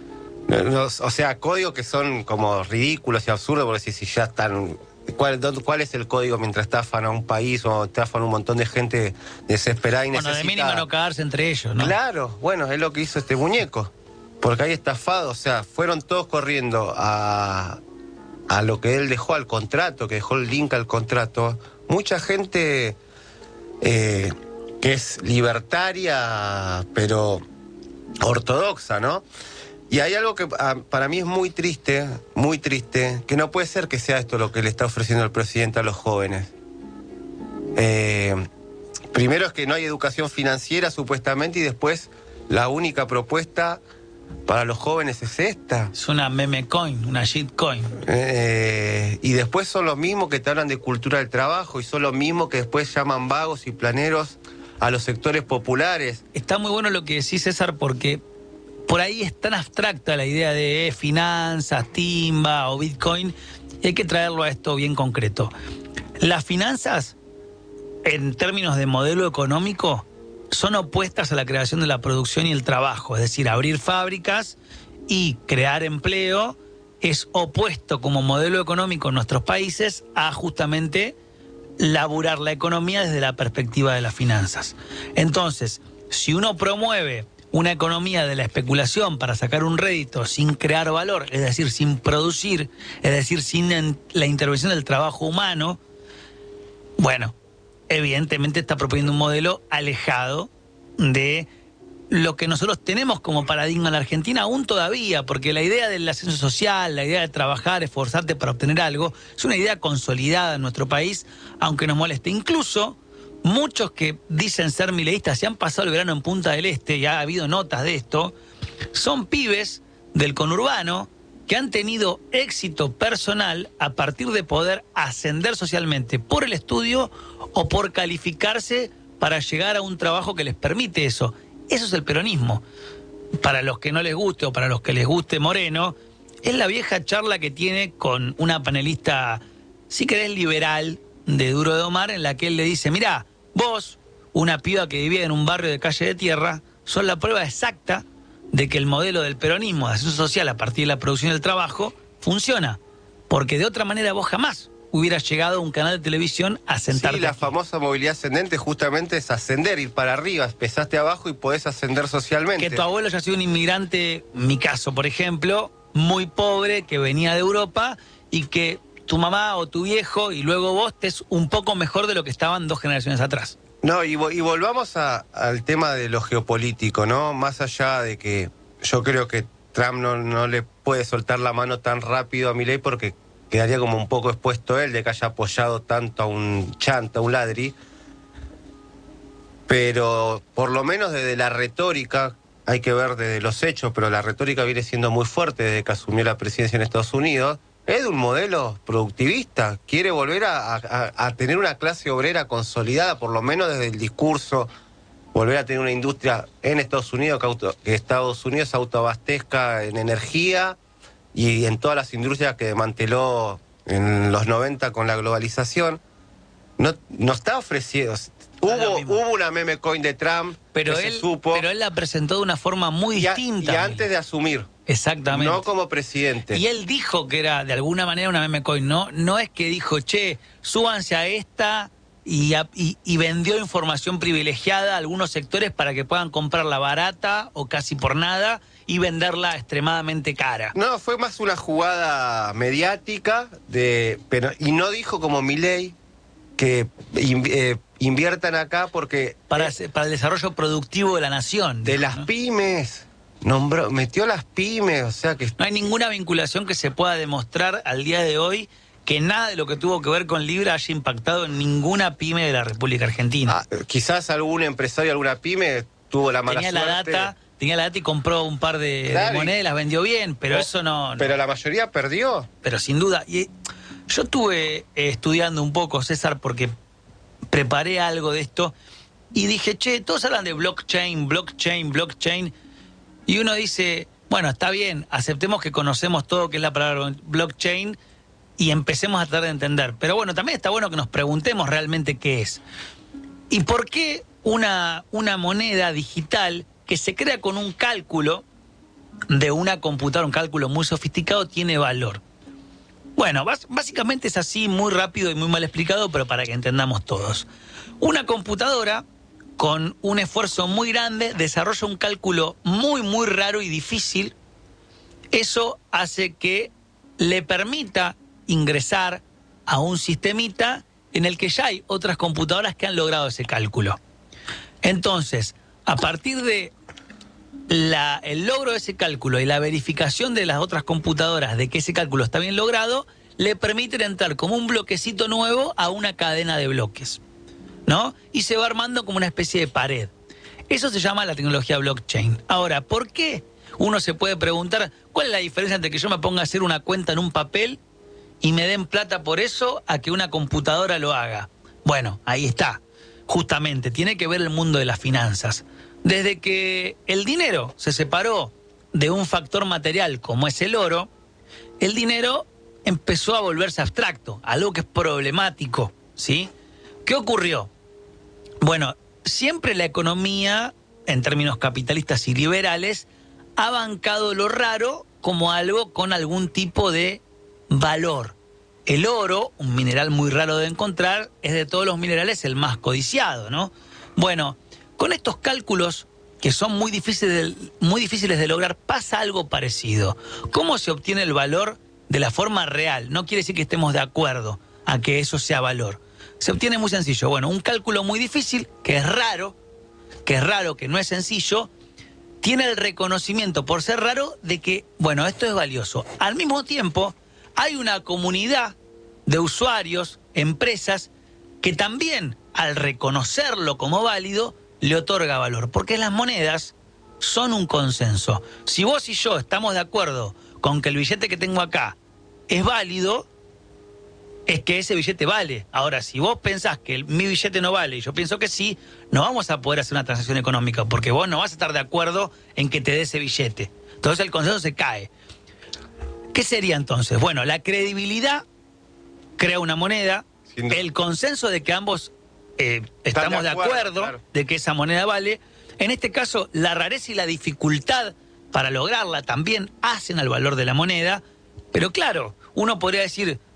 F: O sea, códigos que son como ridículos y absurdos, porque si, si ya están... ¿Cuál, ¿Cuál es el código mientras estafan a un país o estafan a un montón de gente desesperada y
H: bueno,
F: necesitada?
H: de mínimo no cagarse entre ellos, ¿no?
F: Claro, bueno, es lo que hizo este muñeco. Porque hay estafados, o sea, fueron todos corriendo a... a lo que él dejó al contrato, que dejó el link al contrato. Mucha gente eh, que es libertaria, pero ortodoxa, ¿no? Y hay algo que a, para mí es muy triste, muy triste, que no puede ser que sea esto lo que le está ofreciendo el presidente a los jóvenes. Eh, primero es que no hay educación financiera, supuestamente, y después la única propuesta para los jóvenes es esta.
H: Es una meme coin, una shitcoin.
F: Eh, y después son los mismos que te hablan de cultura del trabajo y son los mismos que después llaman vagos y planeros a los sectores populares.
H: Está muy bueno lo que decís, César, porque por ahí es tan abstracta la idea de eh, finanzas, timba o bitcoin, y hay que traerlo a esto bien concreto. Las finanzas, en términos de modelo económico, son opuestas a la creación de la producción y el trabajo, es decir, abrir fábricas y crear empleo es opuesto como modelo económico en nuestros países a justamente laburar la economía desde la perspectiva de las finanzas. Entonces, si uno promueve una economía de la especulación para sacar un rédito sin crear valor, es decir, sin producir, es decir, sin la intervención del trabajo humano, bueno, evidentemente está proponiendo un modelo alejado de lo que nosotros tenemos como paradigma en la Argentina aún todavía, porque la idea del ascenso social, la idea de trabajar, esforzarte para obtener algo, es una idea consolidada en nuestro país, aunque nos moleste. Incluso muchos que dicen ser mileístas y han pasado el verano en Punta del Este, y ha habido notas de esto, son pibes del conurbano que han tenido éxito personal a partir de poder ascender socialmente por el estudio o por calificarse para llegar a un trabajo que les permite eso. Eso es el peronismo. Para los que no les guste o para los que les guste Moreno, es la vieja charla que tiene con una panelista, si querés, liberal, de Duro de Omar, en la que él le dice, mirá, vos, una piba que vivía en un barrio de Calle de Tierra, sos la prueba exacta de que el modelo del peronismo de ascenso social a partir de la producción del trabajo funciona. Porque de otra manera vos jamás hubieras llegado a un canal de televisión a sentarte.
F: Sí, la
H: aquí.
F: famosa movilidad ascendente justamente es ascender, ir para arriba. Empezaste abajo y podés ascender socialmente.
H: Que tu abuelo haya sido un inmigrante, mi caso, por ejemplo, muy pobre, que venía de Europa, y que tu mamá o tu viejo y luego vos estés un poco mejor de lo que estaban dos generaciones atrás.
F: No, y, y volvamos a, al tema de lo geopolítico, ¿no? Más allá de que yo creo que Trump no, no le puede soltar la mano tan rápido a Milei porque quedaría como un poco expuesto él de que haya apoyado tanto a un chanta, a un ladri. Pero por lo menos desde la retórica, hay que ver desde los hechos, pero la retórica viene siendo muy fuerte desde que asumió la presidencia en Estados Unidos. Es de un modelo productivista, quiere volver a, a, a tener una clase obrera consolidada, por lo menos desde el discurso, volver a tener una industria en Estados Unidos, que, auto, que Estados Unidos se autoabastezca en energía y en todas las industrias que desmanteló en los noventa con la globalización. No, no está ofreciendo... Hubo, hubo una meme coin de Trump,
H: pero
F: que
H: él,
F: se supo,
H: pero él la presentó de una forma muy
F: y, a,
H: distinta.
F: y antes de asumir.
H: Exactamente.
F: No como presidente.
H: Y él dijo que era de alguna manera una meme coin, ¿no? No es que dijo, che, súbanse a esta y, a, y, y vendió información privilegiada a algunos sectores para que puedan comprarla barata o casi por nada y venderla extremadamente cara.
F: No, fue más una jugada mediática, de, pero y no dijo como Milei que in, eh, inviertan acá porque...
H: Para,
F: eh,
H: para el desarrollo productivo de la nación.
F: De
H: dijo,
F: las
H: ¿no?
F: pymes. Nombró, metió las pymes, o sea que...
H: No hay ninguna vinculación que se pueda demostrar al día de hoy que nada de lo que tuvo que ver con Libra haya impactado en ninguna pyme de la República Argentina.
F: Ah, quizás algún empresario, alguna pyme tuvo la mala
H: tenía
F: suerte.
H: la data, tenía la data y compró un par de,
F: Claro,
H: de monedas y las vendió bien, pero
F: no,
H: eso no, no.
F: Pero la mayoría perdió.
H: Pero sin duda. Y yo estuve eh, estudiando un poco, César, porque preparé algo de esto y dije, che, todos hablan de blockchain, blockchain, blockchain. Y uno dice, bueno, está bien, aceptemos que conocemos todo que es la palabra blockchain y empecemos a tratar de entender. Pero bueno, también está bueno que nos preguntemos realmente qué es. ¿Y por qué una, una moneda digital que se crea con un cálculo de una computadora, un cálculo muy sofisticado, tiene valor? Bueno, bas- básicamente es así, muy rápido y muy mal explicado, pero para que entendamos todos. Una computadora con un esfuerzo muy grande, desarrolla un cálculo muy, muy raro y difícil. Eso hace que le permita ingresar a un sistemita en el que ya hay otras computadoras que han logrado ese cálculo. Entonces, a partir de la, el logro de ese cálculo y la verificación de las otras computadoras de que ese cálculo está bien logrado, le permiten entrar como un bloquecito nuevo a una cadena de bloques, ¿no? Y se va armando como una especie de pared. Eso se llama la tecnología blockchain. Ahora, ¿por qué? Uno se puede preguntar, ¿cuál es la diferencia entre que yo me ponga a hacer una cuenta en un papel y me den plata por eso a que una computadora lo haga? Bueno, ahí está. Justamente, tiene que ver el mundo de las finanzas. Desde que el dinero se separó de un factor material como es el oro, el dinero empezó a volverse abstracto, algo que es problemático, ¿sí? ¿Qué ocurrió? Bueno, siempre la economía, en términos capitalistas y liberales, ha bancado lo raro como algo con algún tipo de valor. El oro, un mineral muy raro de encontrar, es de todos los minerales el más codiciado, ¿no? Bueno, con estos cálculos que son muy difíciles de, muy difíciles de lograr, pasa algo parecido. ¿Cómo se obtiene el valor de la forma real? No quiere decir que estemos de acuerdo a que eso sea valor. Se obtiene muy sencillo. Bueno, un cálculo muy difícil, que es raro, que es raro, que no es sencillo, tiene el reconocimiento por ser raro de que, bueno, esto es valioso. Al mismo tiempo, hay una comunidad de usuarios, empresas, que también, al reconocerlo como válido, le otorga valor. Porque las monedas son un consenso. Si vos y yo estamos de acuerdo con que el billete que tengo acá es válido, es que ese billete vale. Ahora, si vos pensás que el, mi billete no vale y yo pienso que sí, no vamos a poder hacer una transacción económica porque vos no vas a estar de acuerdo en que te dé ese billete. Entonces el consenso se cae. ¿Qué sería entonces? Bueno, la credibilidad crea una moneda, el consenso de que ambos eh, estamos de acuerdo, de acuerdo claro. de que esa moneda vale. En este caso, la rareza y la dificultad para lograrla también hacen al valor de la moneda. Pero claro, uno podría decir,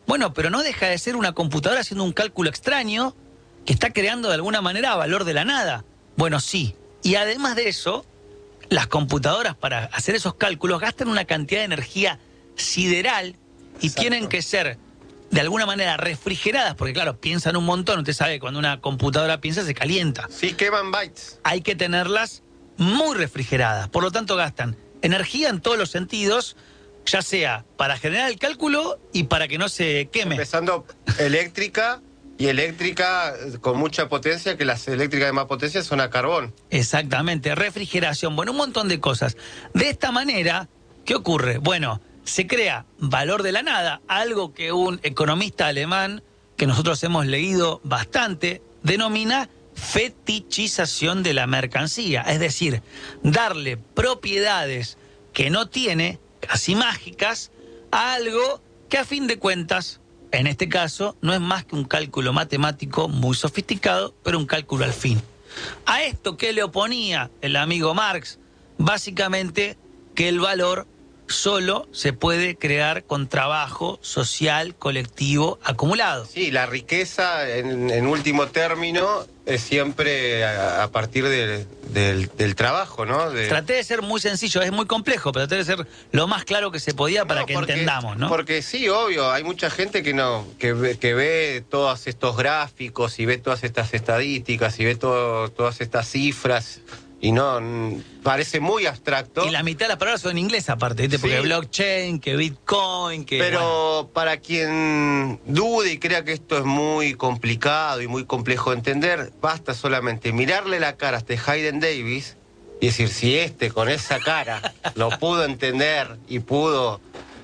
H: Bueno, pero no deja de ser una computadora haciendo un cálculo extraño que está creando de alguna manera valor de la nada. Bueno, sí. Y además de eso, las computadoras para hacer esos cálculos gastan una cantidad de energía sideral y Exacto. tienen que ser de alguna manera refrigeradas, porque claro, piensan un montón. Usted sabe, cuando una computadora piensa se calienta.
F: Sí, queman bytes.
H: Hay que tenerlas muy refrigeradas, por lo tanto gastan energía en todos los sentidos, ya sea para generar el cálculo y para que no se queme.
F: Empezando eléctrica y eléctrica con mucha potencia, que las eléctricas de más potencia son a carbón.
H: Exactamente, refrigeración, bueno, un montón de cosas. De esta manera, ¿qué ocurre? Bueno, se crea valor de la nada, algo que un economista alemán, que nosotros hemos leído bastante, denomina fetichización de la mercancía. Es decir, darle propiedades que no tiene, casi mágicas, a algo que a fin de cuentas, en este caso, no es más que un cálculo matemático muy sofisticado, pero un cálculo al fin. A esto, ¿qué le oponía el amigo Marx? Básicamente que el valor solo se puede crear con trabajo social, colectivo, acumulado.
F: Sí, la riqueza, en, en último término, es siempre a, a partir de, del, del trabajo, ¿no? De...
H: Traté de ser muy sencillo, es muy complejo, pero traté de ser lo más claro que se podía para no, que porque, entendamos, ¿no?
F: Porque sí, obvio, hay mucha gente que no que ve, que ve todos estos gráficos y ve todas estas estadísticas y ve todo, todas estas cifras... Y no, parece muy abstracto.
H: Y la mitad de las palabras son en inglés aparte, ¿viste? Porque sí. blockchain, que Bitcoin, que...
F: Pero
H: bueno.
F: Para quien dude y crea que esto es muy complicado y muy complejo de entender, basta solamente mirarle la cara a este Hayden Davis y decir, si este con esa cara lo pudo entender y pudo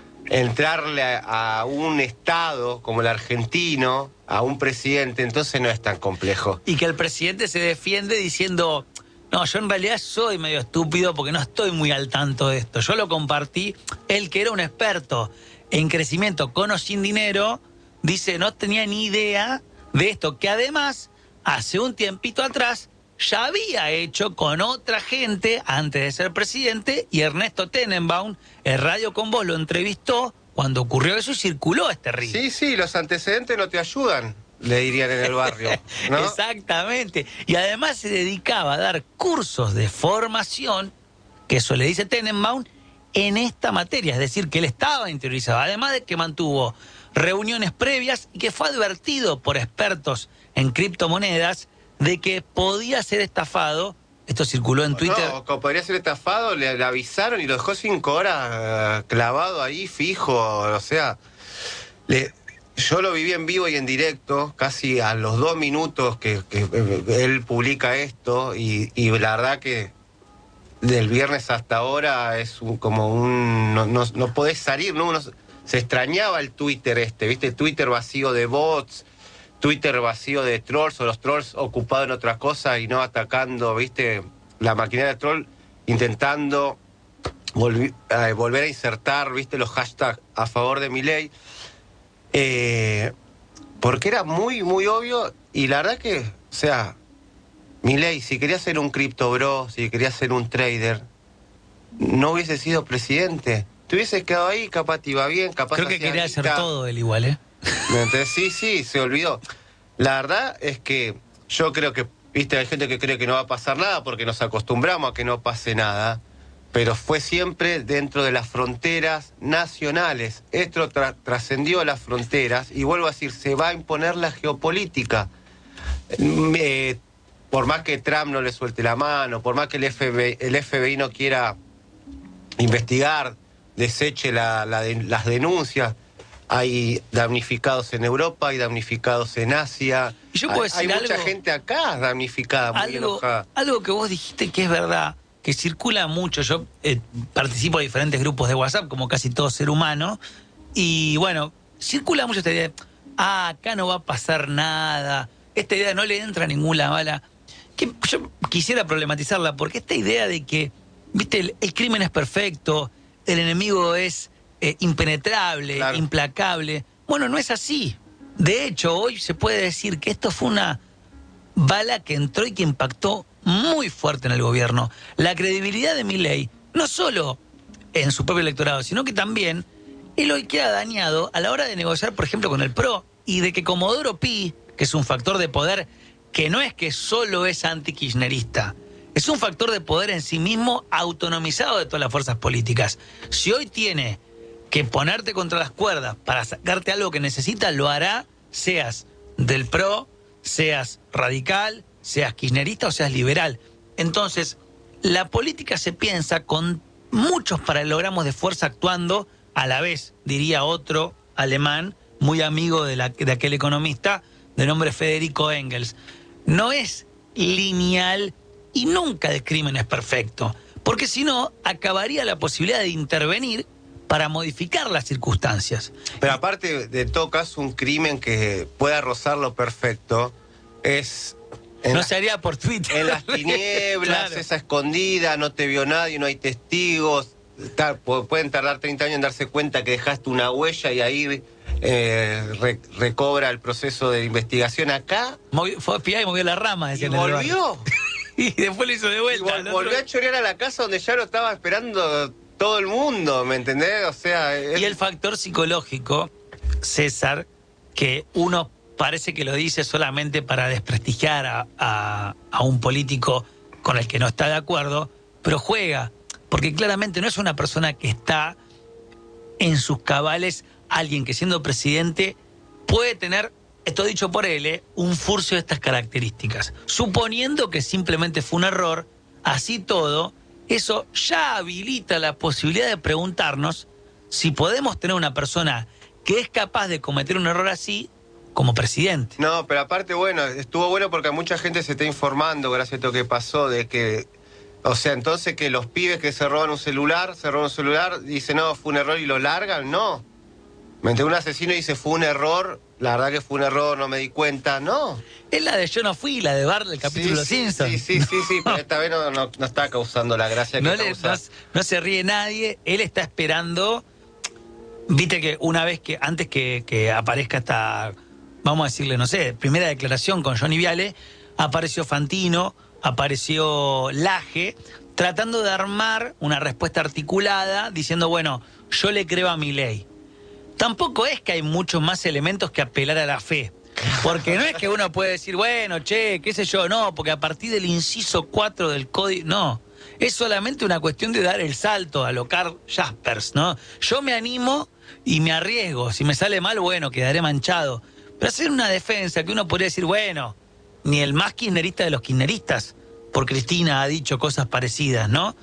F: entrarle a, a un estado como el argentino, a un presidente, entonces no es tan complejo.
H: Y que el presidente se defiende diciendo... No, yo en realidad soy medio estúpido porque no estoy muy al tanto de esto. Yo lo compartí, él que era un experto en crecimiento con o sin dinero, dice, no tenía ni idea de esto, que además, hace un tiempito atrás, ya había hecho con otra gente antes de ser presidente, y Ernesto Tenenbaum, el Radio con Vos, lo entrevistó cuando ocurrió eso y circuló este río.
F: Sí, sí, los antecedentes no te ayudan, le dirían en el barrio, ¿no?
H: Exactamente. Y además se dedicaba a dar cursos de formación, que eso le dice Tenenbaum, en esta materia. Es decir, que él estaba interiorizado. Además de que mantuvo reuniones previas y que fue advertido por expertos en criptomonedas de que podía ser estafado. Esto circuló en Twitter.
F: No, como podría ser estafado, le, le avisaron y lo dejó cinco horas uh, clavado ahí, fijo. O sea, le... Yo lo viví en vivo y en directo, casi a los dos minutos que, que él publica esto, y, y la verdad que del viernes hasta ahora es un, como un... No, no, no podés salir, ¿no? Uno, se extrañaba el Twitter este, ¿viste? Twitter vacío de bots, Twitter vacío de trolls, o los trolls ocupados en otra cosa y no atacando, ¿viste? La maquinaria de troll intentando volvi, eh, volver a insertar, ¿viste? Los hashtags a favor de Milei. Eh, porque era muy, muy obvio, y la verdad que, o sea, Milei, si quería ser un cripto bro, si quería ser un trader, no hubiese sido presidente. Te hubieses quedado ahí, capaz te iba bien, capaz...
H: Creo que quería hacer todo él igual, ¿eh?
F: Entonces, sí, sí, se olvidó. La verdad es que yo creo que, viste, hay gente que cree que no va a pasar nada porque nos acostumbramos a que no pase nada, pero fue siempre dentro de las fronteras nacionales. Esto tra trascendió las fronteras, y vuelvo a decir, se va a imponer la geopolítica. Eh, por más que Trump no le suelte la mano, por más que el F B I, el F B I no quiera investigar, deseche la, la de, las denuncias, hay damnificados en Europa, hay damnificados en Asia.
H: Y yo puedo
F: hay
H: decir
F: hay mucha
H: algo,
F: gente acá damnificada, muy
H: algo,
F: enojada.
H: Algo que vos dijiste que es verdad, que circula mucho. Yo eh, participo de diferentes grupos de WhatsApp, como casi todo ser humano, y bueno, circula mucho esta idea de, ah, acá no va a pasar nada, esta idea no le entra ninguna bala, que yo quisiera problematizarla, porque esta idea de que, viste, el, el crimen es perfecto, el enemigo es eh, impenetrable, claro, implacable, bueno, no es así. De hecho, hoy se puede decir que esto fue una bala que entró y que impactó muy fuerte en el gobierno. La credibilidad de Milei, no solo en su propio electorado, sino que también él hoy queda dañado a la hora de negociar, por ejemplo, con el P R O, y de que Comodoro Pi, que es un factor de poder que no es que solo es anti-kirchnerista, es un factor de poder en sí mismo autonomizado de todas las fuerzas políticas. Si hoy tiene que ponerte contra las cuerdas para sacarte algo que necesita, lo hará, seas del P R O, seas radical, seas kirchnerista o seas liberal. Entonces, la política se piensa con muchos paralelogramos de fuerza actuando a la vez, diría otro alemán, muy amigo de, la, de aquel economista de nombre Federico Engels. No es lineal y nunca el crimen es perfecto, porque si no, acabaría la posibilidad de intervenir para modificar las circunstancias.
F: Pero aparte de todo caso, un crimen que pueda rozar lo perfecto es...
H: No las, se haría por Twitter.
F: En las tinieblas, claro. Esa escondida, no te vio nadie, no hay testigos. Tar, pueden tardar treinta años en darse cuenta que dejaste una huella y ahí eh, re, recobra el proceso de investigación. Acá...
H: Movió, fue espiar y movió la rama.
F: ¿Y volvió?
H: Y después lo hizo de vuelta.
F: Y vol, volvió a chorear a la casa donde ya lo estaba esperando todo el mundo, ¿me entendés? O sea... Es...
H: Y el factor psicológico, César, que uno... parece que lo dice solamente para desprestigiar a, a, a un político con el que no está de acuerdo, pero juega, porque claramente no es una persona que está en sus cabales, alguien que siendo presidente puede tener, esto dicho por él, ¿eh? un furcio de estas características. Suponiendo que simplemente fue un error, así todo, eso ya habilita la posibilidad de preguntarnos si podemos tener una persona que es capaz de cometer un error así, como presidente.
F: No, pero aparte, bueno, estuvo bueno porque mucha gente se está informando gracias a lo que pasó, de que, o sea, entonces que los pibes que se roban un celular, se roban un celular, dicen, no, fue un error y lo largan, no. Mientras un asesino dice, fue un error, la verdad que fue un error, no me di cuenta, no.
H: Es la de Yo no fui, la de Bart del capítulo
F: sí, sí,
H: Simpson.
F: Sí, sí, sí, sí, pero esta vez no, no, no está causando la gracia que
H: no le,
F: causa.
H: No, no se ríe nadie, él está esperando, viste que una vez que, antes que, que aparezca esta... vamos a decirle, no sé, primera declaración con Johnny Viale, apareció Fantino, apareció Laje, tratando de armar una respuesta articulada, diciendo, bueno, yo le creo a Milei. Tampoco es que hay muchos más elementos que apelar a la fe, porque no es que uno puede decir, bueno, che, qué sé yo, no, porque a partir del inciso cuatro del código, no. Es solamente una cuestión de dar el salto a lo Karl Jaspers, ¿no? Yo me animo y me arriesgo, si me sale mal, bueno, quedaré manchado. Pero hacer una defensa que uno podría decir, bueno, ni el más kirchnerista de los kirchneristas, por Cristina ha dicho cosas parecidas, ¿no?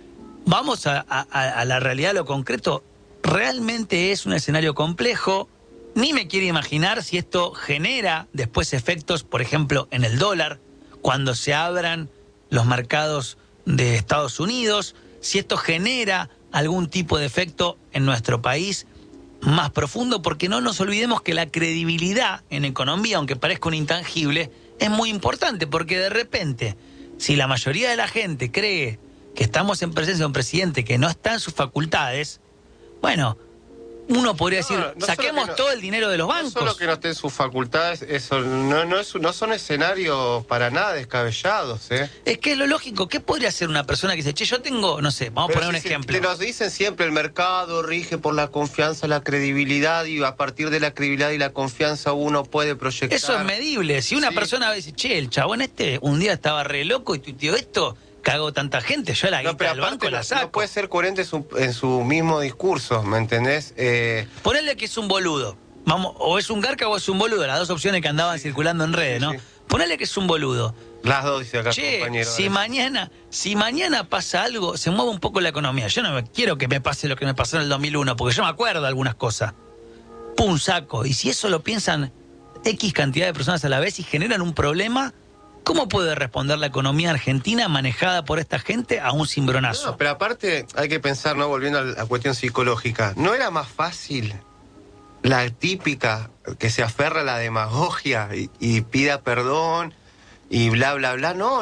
H: Vamos a, a, a la realidad, a lo concreto. Realmente es un escenario complejo. Ni me quiero imaginar si esto genera después efectos, por ejemplo, en el dólar, cuando se abran los mercados de Estados Unidos, si esto genera algún tipo de efecto en nuestro país más profundo, porque no nos olvidemos que la credibilidad en economía, aunque parezca un intangible, es muy importante, porque de repente, si la mayoría de la gente cree que estamos en presencia de un presidente que no está en sus facultades, bueno, uno podría decir,
F: no, no
H: saquemos
F: no,
H: todo el dinero de los bancos.
F: No solo que no esté en sus facultades, eso no, no, es, no son escenarios para nada descabellados, ¿eh?
H: Es que es lo lógico. ¿Qué podría hacer una persona que dice, che, yo tengo, no sé, vamos a poner
F: si,
H: un ejemplo?
F: Te nos dicen siempre, el mercado rige por la confianza, la credibilidad, y a partir de la credibilidad y la confianza uno puede proyectar.
H: Eso es medible. Si una sí. persona dice, che, el chabón este un día estaba re loco y tuiteó esto, cagó tanta gente, yo la
F: no,
H: guita del banco
F: no,
H: la saco.
F: No puede ser coherente en su, en su mismo discurso, ¿me entendés? Eh...
H: Ponele que es un boludo. Vamos, o es un garca o es un boludo, las dos opciones que andaban sí. circulando en redes, ¿no? Sí. Ponele que es un boludo.
F: Las dos, dice acá,
H: che,
F: compañero.
H: Si mañana, si mañana pasa algo, se mueve un poco la economía. Yo no me, quiero que me pase lo que me pasó en el dos mil uno, porque yo me acuerdo de algunas cosas. Pum, saco. Y si eso lo piensan X cantidad de personas a la vez y generan un problema, ¿cómo puede responder la economía argentina manejada por esta gente a un cimbronazo?
F: No, pero aparte hay que pensar, ¿no? Volviendo a la cuestión psicológica, ¿no era más fácil la típica que se aferra a la demagogia y, y pida perdón y bla, bla, bla? No,